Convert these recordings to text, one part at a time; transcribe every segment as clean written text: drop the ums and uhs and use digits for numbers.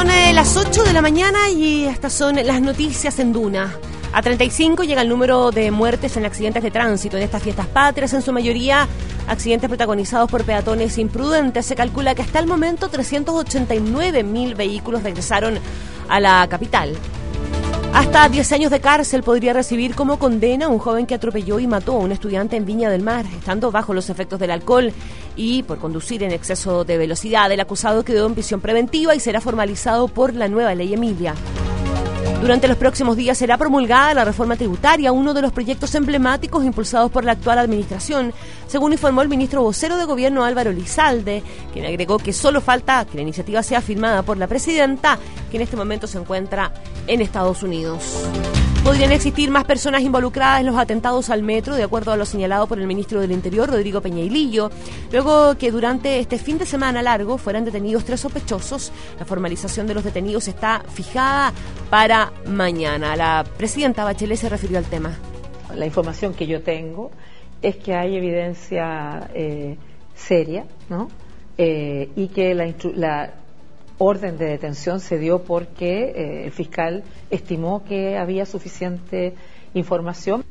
Son las 8 de la mañana y estas son las noticias en Duna. A 35 llega el número de muertes en accidentes de tránsito en estas fiestas patrias, en su mayoría accidentes protagonizados por peatones imprudentes. Se calcula que hasta el momento 389.000 vehículos regresaron a la capital. Hasta 10 años de cárcel podría recibir como condena un joven que atropelló y mató a un estudiante en Viña del Mar, estando bajo los efectos del alcohol y por conducir en exceso de velocidad. El acusado quedó en prisión preventiva y será formalizado por la nueva ley Emilia. Durante los próximos días será promulgada la reforma tributaria, uno de los proyectos emblemáticos impulsados por la actual administración, según informó el ministro vocero de Gobierno Álvaro Elizalde, quien agregó que solo falta que la iniciativa sea firmada por la presidenta, que en este momento se encuentra en Estados Unidos. Podrían existir más personas involucradas en los atentados al metro, de acuerdo a lo señalado por el ministro del Interior, Rodrigo Peñailillo, luego que durante este fin de semana largo fueran detenidos 3 sospechosos. La formalización de los detenidos está fijada para mañana. La presidenta Bachelet se refirió al tema. La información que yo tengo es que hay evidencia seria, ¿no? Y que la orden de detención se dio porque el fiscal estimó que había suficiente información.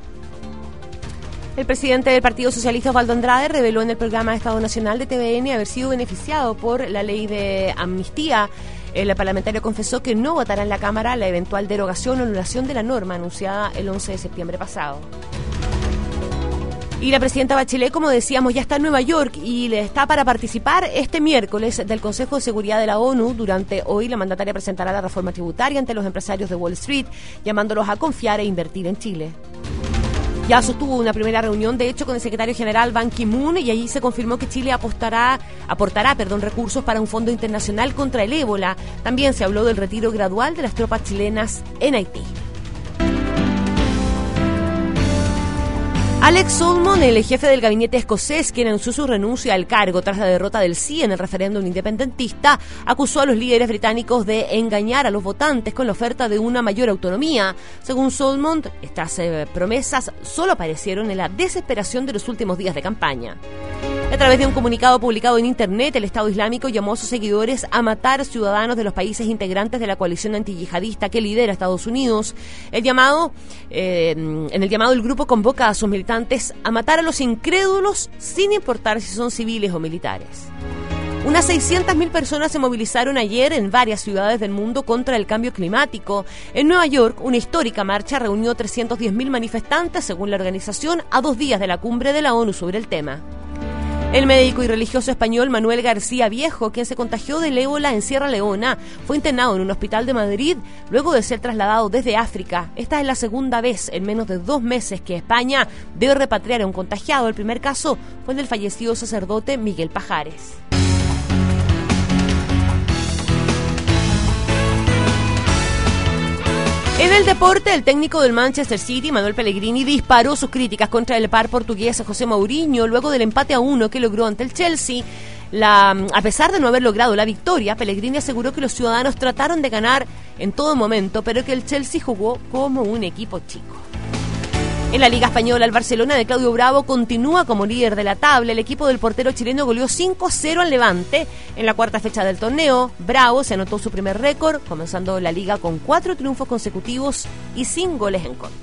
El presidente del Partido Socialista, Osvaldo Andrade, reveló en el programa de Estado Nacional de TVN haber sido beneficiado por la ley de amnistía. El parlamentario confesó que no votará en la Cámara la eventual derogación o anulación de la norma anunciada el 11 de septiembre pasado. Y la presidenta Bachelet, como decíamos, ya está en Nueva York y está para participar este miércoles del Consejo de Seguridad de la ONU. Durante hoy la mandataria presentará la reforma tributaria ante los empresarios de Wall Street, llamándolos a confiar e invertir en Chile. Ya sostuvo una primera reunión, de hecho, con el secretario general Ban Ki-moon, y allí se confirmó que Chile aportará recursos para un fondo internacional contra el ébola. También se habló del retiro gradual de las tropas chilenas en Haití. Alex Salmond, el jefe del gabinete escocés, quien anunció su renuncia al cargo tras la derrota del sí en el referéndum independentista, acusó a los líderes británicos de engañar a los votantes con la oferta de una mayor autonomía. Según Salmond, estas promesas solo aparecieron en la desesperación de los últimos días de campaña. A través de un comunicado publicado en Internet, el Estado Islámico llamó a sus seguidores a matar ciudadanos de los países integrantes de la coalición antiyihadista que lidera Estados Unidos. En el llamado el grupo convoca a sus militantes a matar a los incrédulos sin importar si son civiles o militares. Unas 600.000 personas se movilizaron ayer en varias ciudades del mundo contra el cambio climático. En Nueva York, una histórica marcha reunió 310.000 manifestantes, según la organización, a 2 días de la cumbre de la ONU sobre el tema. El médico y religioso español Manuel García Viejo, quien se contagió del ébola en Sierra Leona, fue internado en un hospital de Madrid luego de ser trasladado desde África. Esta es la segunda vez en menos de 2 meses que España debe repatriar a un contagiado. El primer caso fue el del fallecido sacerdote Miguel Pajares. En el deporte, el técnico del Manchester City, Manuel Pellegrini, disparó sus críticas contra el par portugués José Mourinho luego del empate a 1 que logró ante el Chelsea. A pesar de no haber logrado la victoria, Pellegrini aseguró que los ciudadanos trataron de ganar en todo momento, pero que el Chelsea jugó como un equipo chico. En la Liga Española, el Barcelona de Claudio Bravo continúa como líder de la tabla. El equipo del portero chileno goleó 5-0 al Levante en la cuarta fecha del torneo. Bravo se anotó su primer récord, comenzando la liga con 4 triunfos consecutivos y sin goles en contra.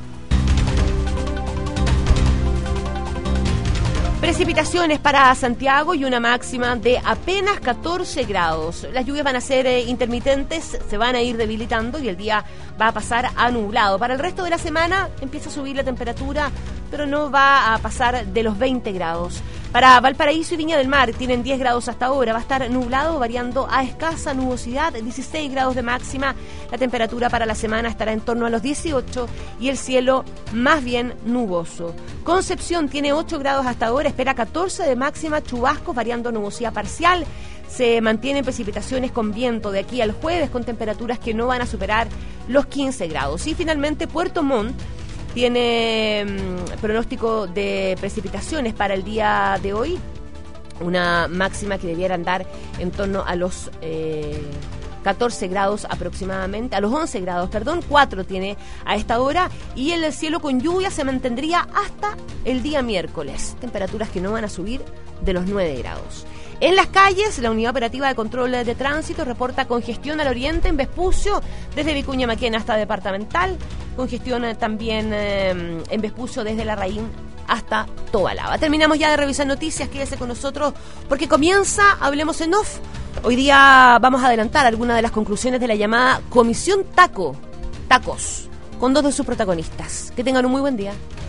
Precipitaciones para Santiago y una máxima de apenas 14 grados. Las lluvias van a ser intermitentes, se van a ir debilitando y el día va a pasar a nublado. Para el resto de la semana empieza a subir la temperatura, pero no va a pasar de los 20 grados. Para Valparaíso y Viña del Mar tienen 10 grados hasta ahora, va a estar nublado variando a escasa nubosidad, 16 grados de máxima. La temperatura para la semana estará en torno a los 18 y el cielo más bien nuboso. Concepción tiene 8 grados hasta ahora, espera 14 de máxima, chubascos variando nubosidad parcial. Se mantienen precipitaciones con viento de aquí al jueves con temperaturas que no van a superar los 15 grados. Y finalmente Puerto Montt tiene pronóstico de precipitaciones para el día de hoy, una máxima que debiera andar en torno a los 14 grados aproximadamente, a los 11 grados, 4 tiene a esta hora, y el cielo con lluvia se mantendría hasta el día miércoles, temperaturas que no van a subir de los 9 grados. En las calles, la Unidad Operativa de Control de Tránsito reporta congestión al oriente en Vespucio, desde Vicuña Maquena hasta Departamental, congestión también en Vespucio desde Larraín hasta Tobalaba. Terminamos ya de revisar noticias, quédese con nosotros porque comienza Hablemos en Off. Hoy día vamos a adelantar algunas de las conclusiones de la llamada Comisión Tacos, con 2 de sus protagonistas. Que tengan un muy buen día.